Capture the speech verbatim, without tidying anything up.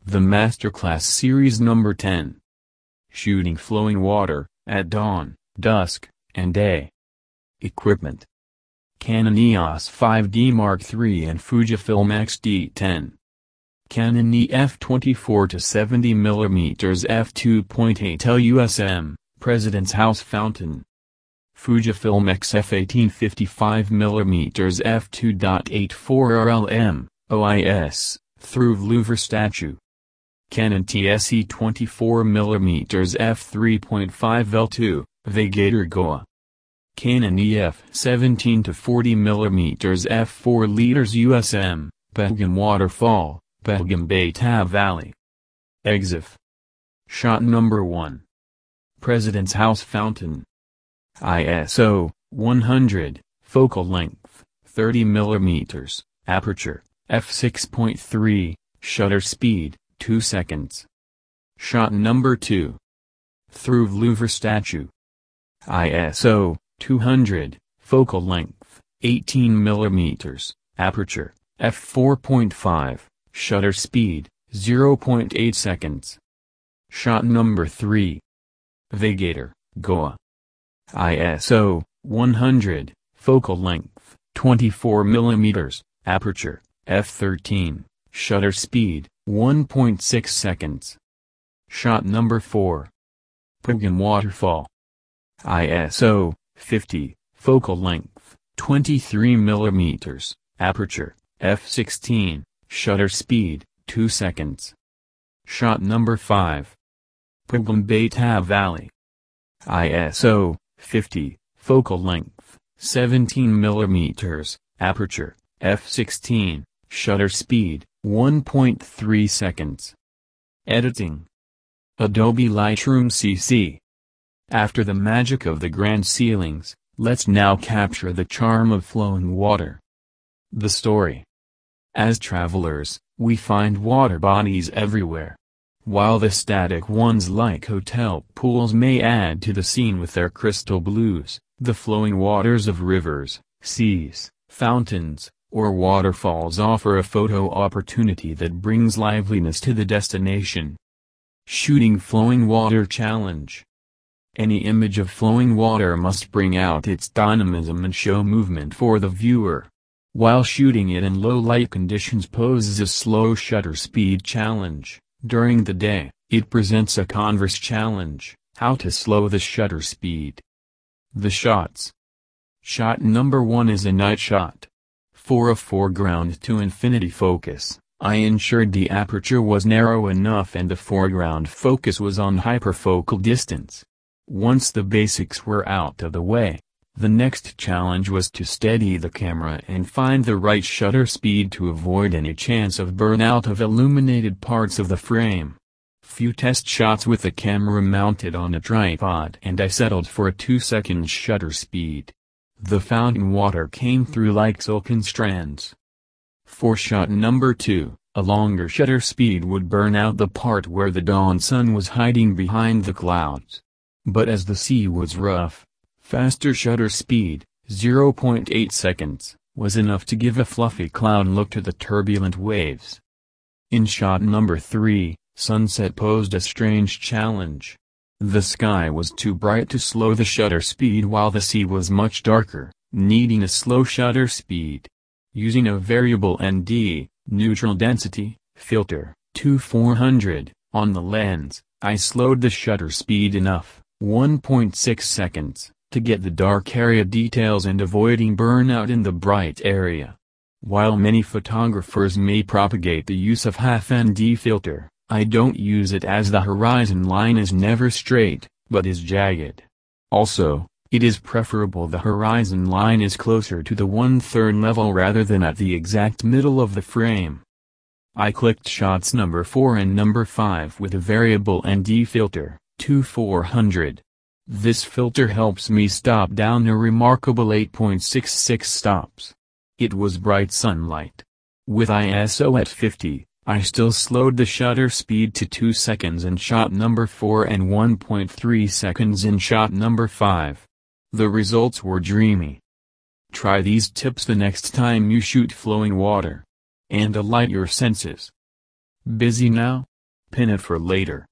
The Masterclass Series Number ten. Shooting flowing water, at dawn, dusk, and day. Equipment: Canon E O S five D Mark three and Fujifilm X D ten. Canon E F twenty-four to seventy millimeter f two point eight L U S M, President's House Fountain. Fujifilm X F eighteen fifty-five millimeter f two point eight four R L M, O I S, through Louvre statue. Canon T S E twenty-four millimeter f three point five L two, Vagator Goa. Canon E F seventeen to forty millimeter f four liters U S M, Pahalgam Waterfall, Pahalgam Beta Valley. Exif. Shot number one. President's House Fountain. I S O, one hundred, focal length, thirty millimeters, aperture, f six point three, shutter speed, two seconds. Shot number two. Through Louvre statue. I S O, two hundred, focal length, eighteen millimeters, aperture, f four point five, shutter speed, zero point eight seconds. Shot number three. Vagator, Goa. I S O, one hundred, focal length, twenty-four millimeters, aperture, f thirteen, shutter speed, one point six seconds. Shot number four. Pahalgam Waterfall. I S O, fifty, focal length, twenty-three millimeters, aperture, f sixteen, shutter speed, two seconds. Shot number five. Pahalgam Beta Valley. I S O, fifty, focal length, seventeen millimeters, aperture, f sixteen, shutter speed, one point three seconds. Editing: Adobe Lightroom C C. After the magic of the grand ceilings, let's now capture the charm of flowing water. The story. As travelers, we find water bodies everywhere. While the static ones like hotel pools may add to the scene with their crystal blues, the flowing waters of rivers, seas, fountains, or waterfalls offer a photo opportunity that brings liveliness to the destination. Shooting Flowing Water Challenge. Any image of flowing water must bring out its dynamism and show movement for the viewer. While shooting it in low light conditions poses a slow shutter speed challenge. During the day, it presents a converse challenge, how to slow the shutter speed. The shots. Shot number one is a night shot. For a foreground to infinity focus, I ensured the aperture was narrow enough and the foreground focus was on hyperfocal distance. Once the basics were out of the way, the next challenge was to steady the camera and find the right shutter speed to avoid any chance of burnout of illuminated parts of the frame. Few test shots with the camera mounted on a tripod and I settled for a two second shutter speed. The fountain water came through like silken strands. For shot number two, a longer shutter speed would burn out the part where the dawn sun was hiding behind the clouds. But as the sea was rough, faster shutter speed, zero point eight seconds, was enough to give a fluffy cloud look to the turbulent waves. In shot number three, sunset posed a strange challenge. The sky was too bright to slow the shutter speed while the sea was much darker, needing a slow shutter speed. Using a variable N D, neutral density, filter, twenty-four hundred, on the lens, I slowed the shutter speed enough, one point six seconds, to get the dark area details and avoiding burnout in the bright area. While many photographers may propagate the use of half N D filter, I don't use it as the horizon line is never straight, but is jagged. Also, it is preferable the horizon line is closer to the one-third level rather than at the exact middle of the frame. I clicked shots number four and number five with a variable N D filter, twenty-four hundred. This filter helps me stop down a remarkable eight point six six stops. It was bright sunlight. With I S O at fifty, I still slowed the shutter speed to two seconds in shot number four and one point three seconds in shot number five. The results were dreamy. Try these tips the next time you shoot flowing water. And alight your senses. Busy now? Pin it for later.